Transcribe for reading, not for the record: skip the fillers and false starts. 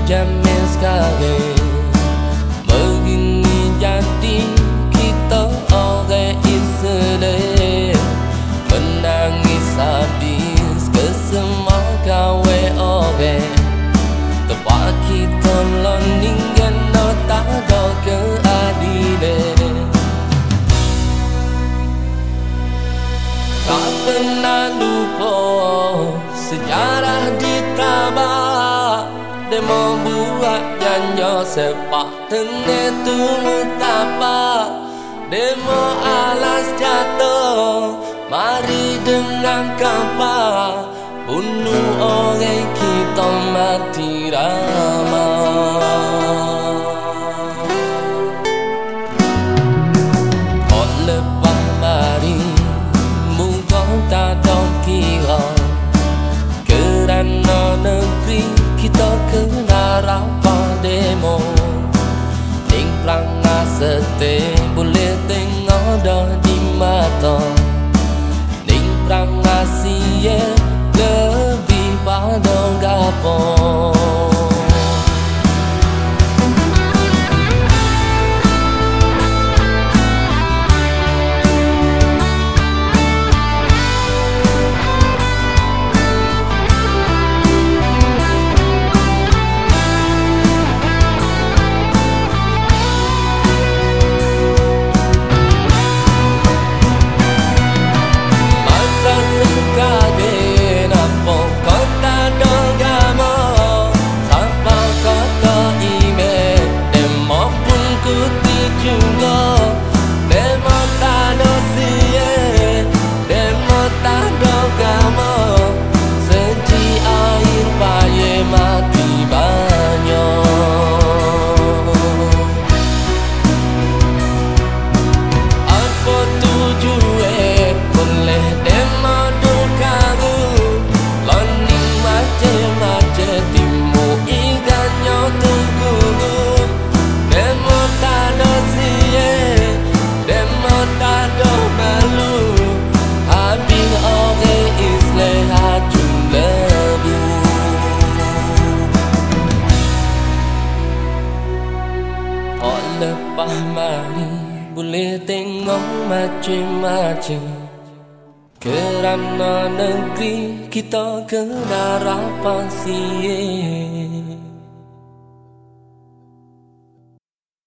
zaman sekarang. Begini jadi kita orang Islam, menangis habis ke semua gawe orang. Tempat kita meninggal no tak ada keadilan. Tak pernah lupa sejarah ditabah. Dia membuat janji sepak tengah tu mutapa. Dia mau alas jatuh, mari dengan kapal bunuh orang kita mati ramah. Oh lepas mari mungkin tak ada kira, kerana negeri kita kena rapat demo. Ning pelanggar setek boleh tengok dah di mata. Ning pelanggar siye lebih pada gapo. Lepas mari boleh tengok macam-macam, kerana negeri kita kena rapat siye.